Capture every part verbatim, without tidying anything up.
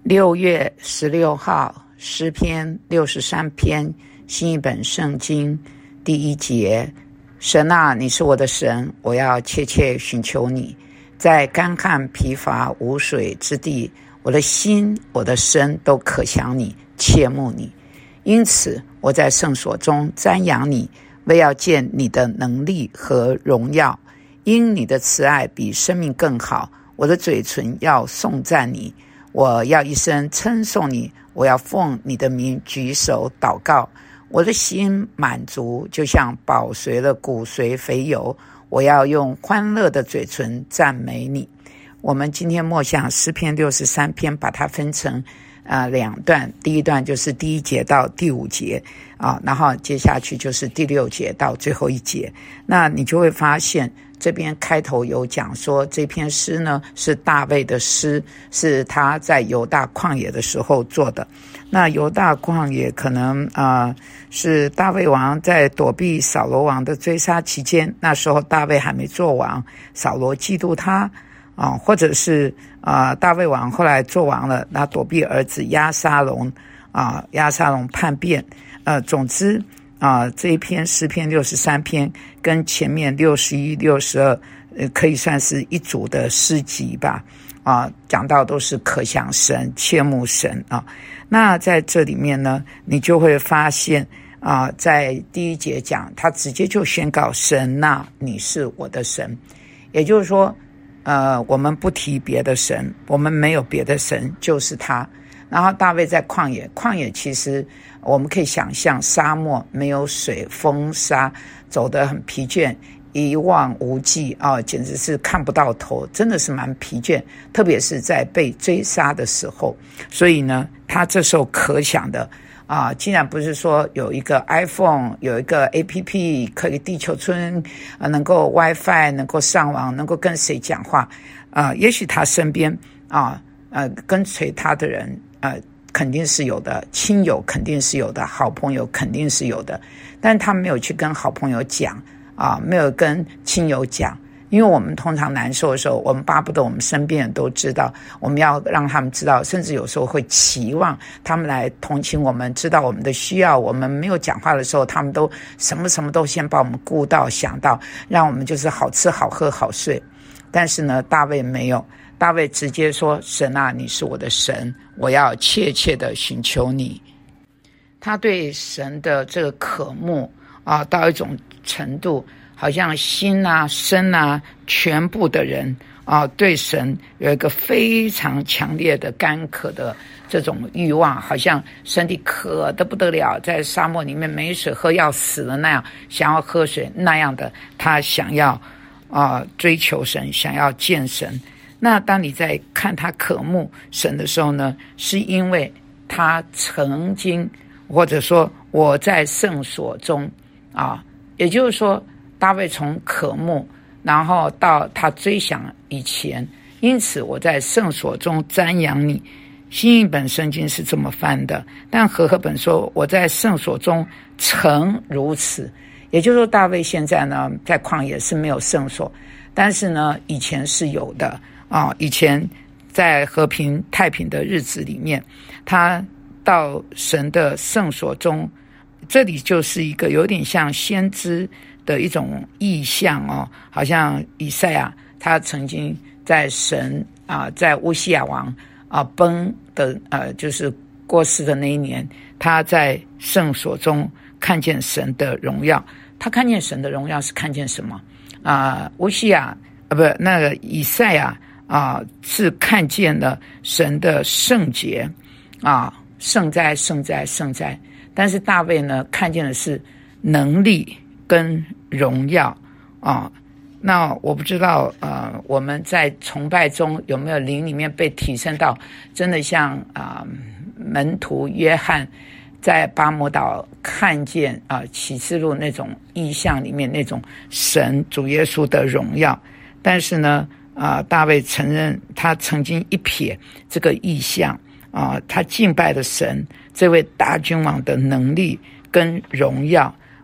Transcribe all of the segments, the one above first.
六月十六号，诗篇六十三篇，新译本圣经第一节。神啊，你是我的神，我要切切寻求你。在干旱疲乏无水之地，我的心我的身都可想你，切慕你。因此我在圣所中瞻仰你，为要见你的能力和荣耀。因你的慈爱比生命更好，我的嘴唇要颂赞你。我要一生称颂你，我要奉你的名举手祷告。我的心满足，就像饱髓的骨髓肥油。我要用欢乐的嘴唇赞美你。我们今天默想诗篇六十三篇，把它分成呃两段，第一段就是第一节到第五节啊，然后接下去就是第六节到最后一节。那你就会发现这边开头有讲说，这篇诗呢是大卫的诗，是他在犹大旷野的时候做的。那犹大旷野可能啊、呃、是大卫王在躲避扫罗王的追杀期间，那时候大卫还没做王，扫罗嫉妒他啊、呃，或者是啊、呃、大卫王后来做王了，那躲避儿子押沙龙啊、呃，押沙龙叛变，呃，总之。啊，这一篇诗篇六十三篇跟前面六十一、六十二，呃，可以算是一组的诗集吧。啊，讲到都是可想神、切慕神啊。那在这里面呢，你就会发现啊，在第一节讲，他直接就宣告神啊，你是我的神，也就是说，呃，我们不提别的神，我们没有别的神，就是他。然后大卫在旷野，旷野其实我们可以想象沙漠，没有水，风沙，走得很疲倦，一望无际啊，简直是看不到头，真的是蛮疲倦，特别是在被追杀的时候。所以呢，他这时候可想的啊，竟然不是说有一个 iPhone， 有一个 A P P 可以地球村啊，能够 WiFi， 能够上网，能够跟谁讲话啊？也许他身边啊，呃，跟随他的人。呃，肯定是有的，亲友肯定是有的，好朋友肯定是有的，但他没有去跟好朋友讲啊，没有跟亲友讲，因为我们通常难受的时候，我们巴不得我们身边人都知道，我们要让他们知道，甚至有时候会期望他们来同情我们，知道我们的需要，我们没有讲话的时候，他们都什么什么都先把我们顾到想到，让我们就是好吃好喝好睡。但是呢，大卫没有。大卫直接说，神啊，你是我的神，我要切切的寻求你。他对神的这个渴慕啊，到一种程度，好像心啊身啊全部的人啊，对神有一个非常强烈的干渴的这种欲望，好像身体渴得不得了，在沙漠里面没水喝要死了那样，想要喝水那样的，他想要啊追求神，想要见神。那当你在看他渴慕神的时候呢，是因为他曾经，或者说我在圣所中啊，也就是说大卫从渴慕然后到他追想以前，因此我在圣所中瞻仰你。新译本圣经是这么翻的，但和合本说我在圣所中曾如此，也就是说大卫现在呢在旷野是没有圣所，但是呢以前是有的啊，以前在和平太平的日子里面，他到神的圣所中，这里就是一个有点像先知的一种意象哦，好像以赛亚他曾经在神啊，在乌西亚王啊崩的呃，就是过世的那一年，他在圣所中看见神的荣耀。他看见神的荣耀是看见什么啊？乌西亚啊，不，那个以赛亚。啊，是看见了神的圣洁啊，圣哉圣哉圣哉。但是大卫呢，看见的是能力跟荣耀啊。那我不知道呃，我们在崇拜中有没有灵里面被提升到真的像啊、呃、门徒约翰在巴摩岛看见啊、呃、启示录那种意象里面那种神主耶稣的荣耀。但是呢啊、呃，大卫承认他曾经一瞥这个意象啊、呃，他敬拜的神，这位大君王的能力跟荣耀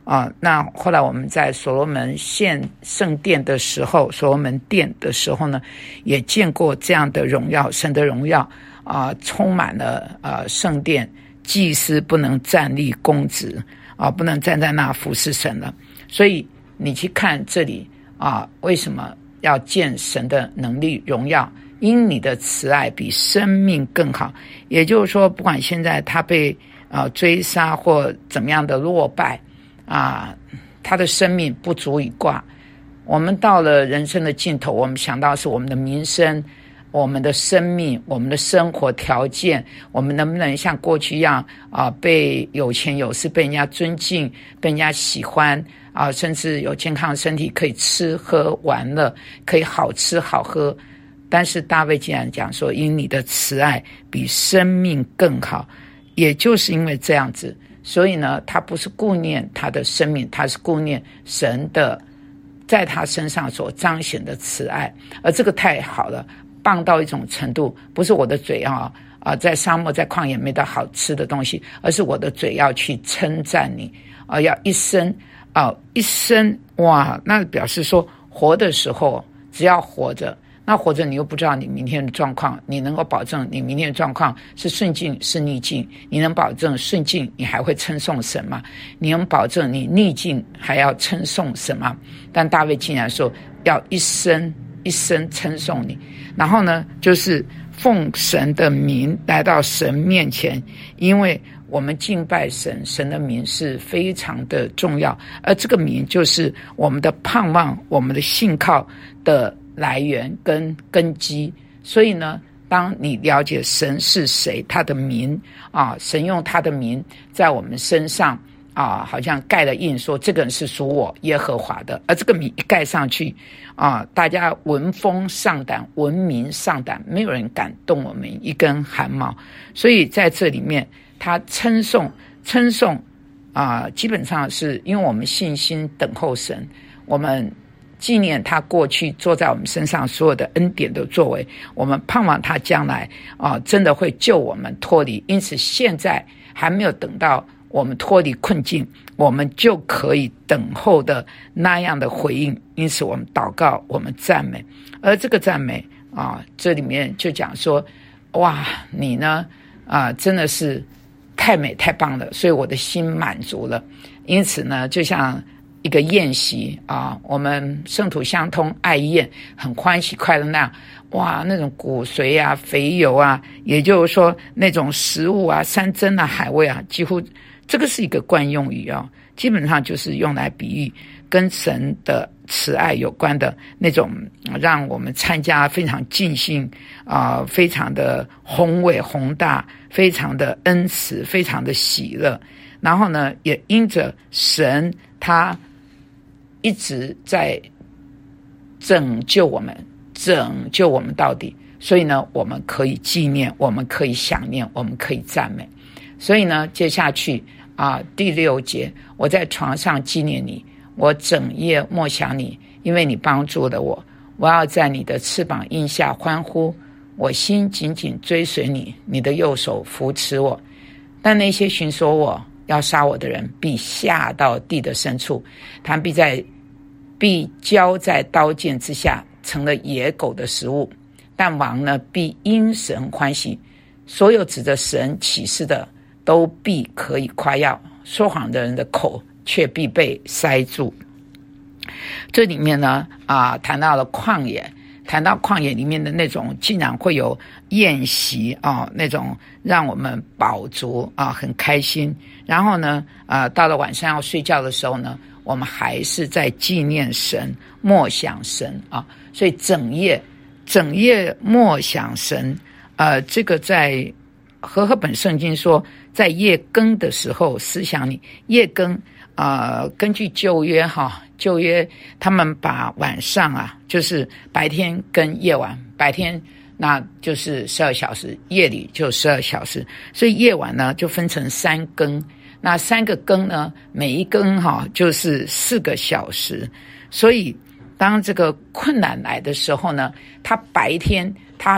啊，那后来我们在所罗门献圣殿的时候，所罗门殿的时候呢，也见过这样的荣耀，神的荣耀啊，充满了啊圣殿，祭司不能站立供职啊，不能站在那服侍神了。所以你去看这里啊，为什么要见神的能力荣耀？因你的慈爱比生命更好。也就是说，不管现在他被啊追杀或怎么样的落败啊，他的生命不足以挂。我们到了人生的尽头，我们想到是我们的民生、我们的生命、我们的生活条件，我们能不能像过去一样啊，被有钱有势，被人家尊敬，被人家喜欢啊，甚至有健康的身体，可以吃喝玩乐，可以好吃好喝。但是大卫竟然讲说，因你的慈爱比生命更好。也就是因为这样子，所以呢，他不是顾念他的生命，他是顾念神的在他身上所彰显的慈爱。而这个太好了，棒到一种程度，不是我的嘴啊啊，在沙漠在旷野没得好吃的东西，而是我的嘴要去称赞你啊，要一生啊一生哇，那表示说活的时候只要活着。那或者你又不知道你明天的状况，你能够保证你明天的状况是顺境是逆境？你能保证顺境你还会称颂神吗？你能保证你逆境还要称颂神吗？但大卫竟然说要一生一生称颂你，然后呢，就是奉神的名来到神面前，因为我们敬拜神，神的名是非常的重要，而这个名就是我们的盼望，我们的信靠的来源跟根基。所以呢，当你了解神是谁，他的名啊，神用他的名在我们身上啊，好像盖了印，说这个人是属我耶和华的，而这个名一盖上去啊，大家闻风丧胆，闻名丧胆，没有人敢动我们一根汗毛。所以在这里面，他称颂称颂啊，基本上是因为我们信心等候神，我们纪念他过去做在我们身上所有的恩典的作为，我们盼望他将来啊，真的会救我们脱离。因此现在还没有等到我们脱离困境，我们就可以等候的那样的回应。因此我们祷告，我们赞美。而这个赞美啊，这里面就讲说，哇，你呢啊，真的是太美太棒了，所以我的心满足了。因此呢，就像一个宴席啊，我们圣土相通爱宴，很欢喜快乐那样，哇，那种骨髓啊肥油啊，也就是说那种食物啊山珍啊海味啊，几乎这个是一个惯用语啊，基本上就是用来比喻跟神的慈爱有关的那种，让我们参加非常尽兴啊，非常的宏伟宏大，非常的恩慈，非常的喜乐。然后呢，也因着神他一直在拯救我们，拯救我们到底，所以呢，我们可以纪念，我们可以想念，我们可以赞美。所以呢，接下去啊，第六节，我在床上纪念你，我整夜默想你，因为你帮助了我，我要在你的翅膀荫下欢呼，我心紧紧追随你，你的右手扶持我。但那些寻索我要杀我的人，必下到地的深处，他们必在必交在刀剑之下，成了野狗的食物。但王呢，必因神欢喜，所有指着神起誓的，都必可以夸耀，说谎的人的口却必被塞住。这里面呢啊，谈到了旷野，谈到旷野里面的那种竟然会有宴席啊，那种让我们饱足啊，很开心。然后呢啊，到了晚上要睡觉的时候呢，我们还是在纪念神，默想神啊。所以整夜整夜默想神，呃，这个在和合本圣经说，在夜更的时候思想你。夜更呃，根据旧约哈，旧约他们把晚上啊，就是白天跟夜晚，白天那就是十二小时，夜里就十二小时，所以夜晚呢就分成三更。那三个更呢，每一更哈就是四个小时。所以当这个困难来的时候呢，他白天他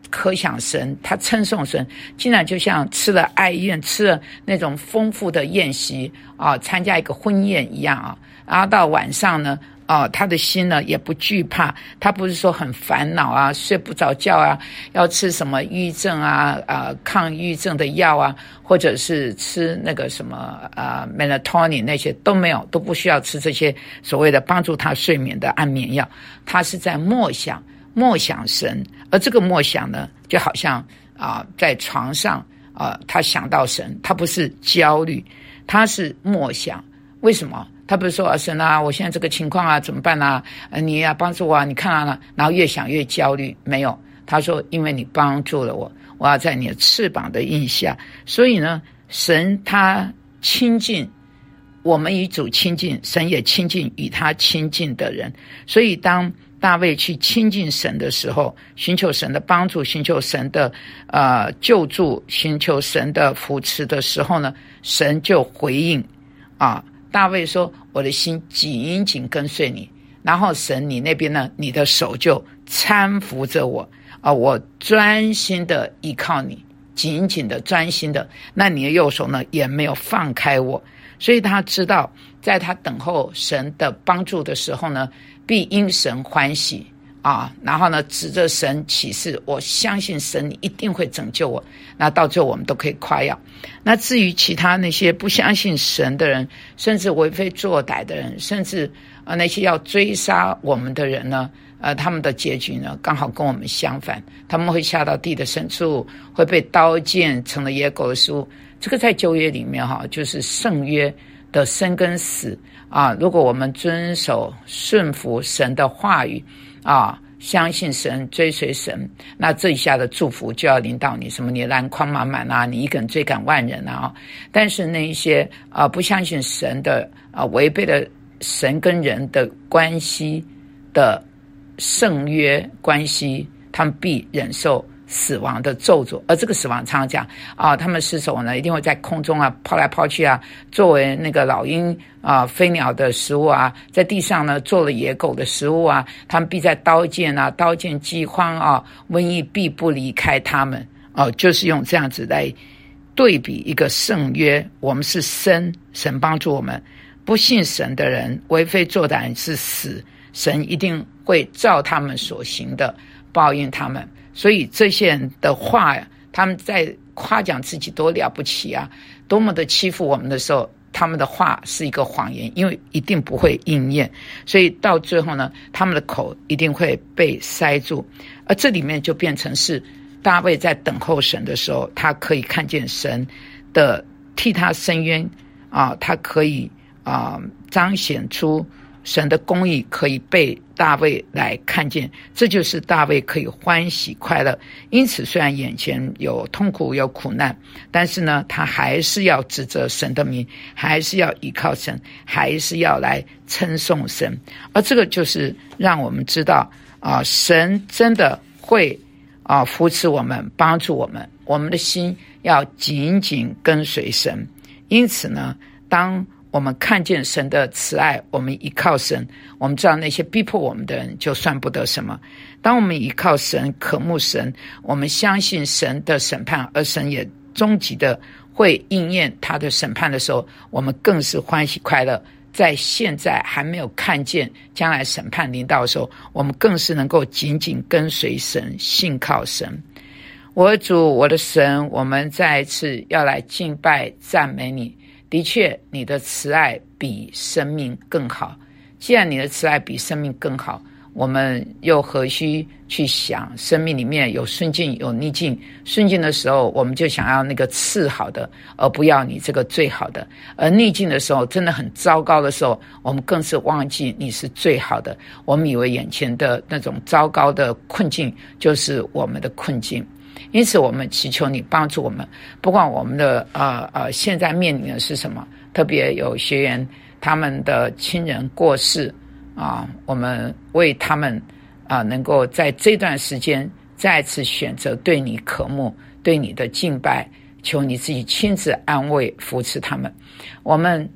可想神，他称颂神，竟然就像吃了爱宴，吃了那种丰富的宴席啊，参加一个婚宴一样啊。然后到晚上呢，啊，他的心呢也不惧怕，他不是说很烦恼啊，睡不着觉啊，要吃什么抑郁症啊、呃、抗抑郁症的药啊，或者是吃那个什么呃 melatonin 那些都没有，都不需要吃这些所谓的帮助他睡眠的安眠药。他是在默想默想神，而这个默想呢，就好像啊、呃、在床上啊、呃，他想到神，他不是焦虑，他是默想。为什么？他不是说啊，神啊，我现在这个情况啊，怎么办啊？呃，你呀、啊、帮助我啊，你看啊，然后越想越焦虑。没有，他说，因为你帮助了我，我要在你的翅膀的荫下。所以呢，神他亲近我们，与主亲近，神也亲近与他亲近的人。所以当大卫去亲近神的时候，寻求神的帮助，寻求神的呃救助，寻求神的扶持的时候呢，神就回应啊。大卫说，我的心紧紧跟随你，然后神你那边呢，你的手就搀扶着我啊，我专心的依靠你，紧紧的专心的，那你的右手呢也没有放开我。所以他知道在他等候神的帮助的时候呢，必因神欢喜啊，然后呢指着神起誓，我相信神你一定会拯救我。那到最后我们都可以夸耀。那至于其他那些不相信神的人，甚至为非作歹的人，甚至呃那些要追杀我们的人呢，呃他们的结局呢刚好跟我们相反，他们会下到地的深处，会被刀剑成了野狗的食物。这个在旧约里面哈，就是圣约的生跟死啊。如果我们遵守顺服神的话语啊，相信神，追随神，那这一下的祝福就要临到你，什么你篮筐满满啊，你一个人追赶万人啊。但是那一些啊不相信神的啊，违背了神跟人的关系的圣约关系，他们必忍受死亡的咒诅。而这个死亡常常讲啊，他们尸首呢一定会在空中啊抛来抛去啊，作为那个老鹰啊飞鸟的食物啊，在地上呢做了野狗的食物啊，他们必在刀剑啊刀剑饥荒啊瘟疫必不离开他们啊，就是用这样子来对比一个圣约。我们是生，神帮助我们；不信神的人，为非作歹是死，神一定会照他们所行的报应他们。所以这些人的话，他们在夸奖自己多了不起啊，多么的欺负我们的时候，他们的话是一个谎言，因为一定不会应验。所以到最后呢，他们的口一定会被塞住。而这里面就变成是大卫在等候神的时候，他可以看见神的替他伸冤啊，他可以啊彰显出神的公义，可以被大卫来看见，这就是大卫可以欢喜快乐。因此虽然眼前有痛苦有苦难，但是呢他还是要指责神的名，还是要依靠神，还是要来称颂神。而这个就是让我们知道啊、呃，神真的会啊、呃、扶持我们，帮助我们，我们的心要紧紧跟随神。因此呢，当我们看见神的慈爱，我们依靠神，我们知道那些逼迫我们的人就算不得什么。当我们依靠神，渴慕神，我们相信神的审判，而神也终极的会应验他的审判的时候，我们更是欢喜快乐。在现在还没有看见将来审判临到的时候，我们更是能够紧紧跟随神，信靠神。我的主，我的神，我们再一次要来敬拜赞美你。的确，你的慈爱比生命更好。既然你的慈爱比生命更好，我们又何须去想生命里面有顺境有逆境？顺境的时候，我们就想要那个次好的，而不要你这个最好的；而逆境的时候，真的很糟糕的时候，我们更是忘记你是最好的。我们以为眼前的那种糟糕的困境就是我们的困境。因此我们祈求你帮助我们，不管我们的呃呃现在面临的是什么，特别有学员他们的亲人过世啊，我们为他们啊能够在这段时间再次选择对你渴慕，对你的敬拜，求你自己亲自安慰扶持他们。我们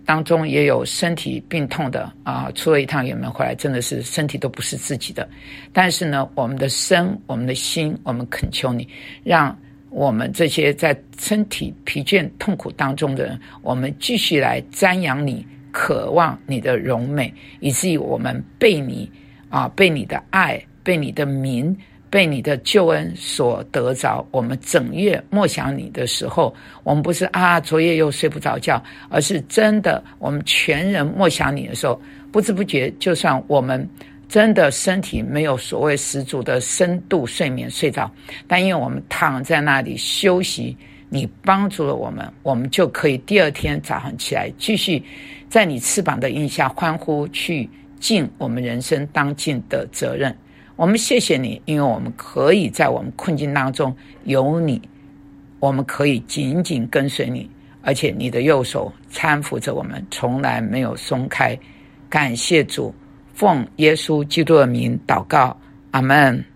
当中也有身体病痛的啊，出了一趟远门回来，真的是身体都不是自己的。但是呢，我们的身，我们的心，我们恳求你，让我们这些在身体疲倦痛苦当中的人，我们继续来瞻仰你，渴望你的荣美，以至于我们被你啊，被你的爱，被你的名，被你的救恩所得着。我们整夜默想你的时候，我们不是啊昨夜又睡不着觉，而是真的我们全人默想你的时候，不知不觉，就算我们真的身体没有所谓十足的深度睡眠睡着，但因为我们躺在那里休息，你帮助了我们，我们就可以第二天早上起来继续在你翅膀的荫下欢呼，去尽我们人生当尽的责任。我们谢谢你，因为我们可以在我们困境当中有你，我们可以紧紧跟随你，而且你的右手搀扶着我们，从来没有松开。感谢主，奉耶稣基督的名祷告，阿们。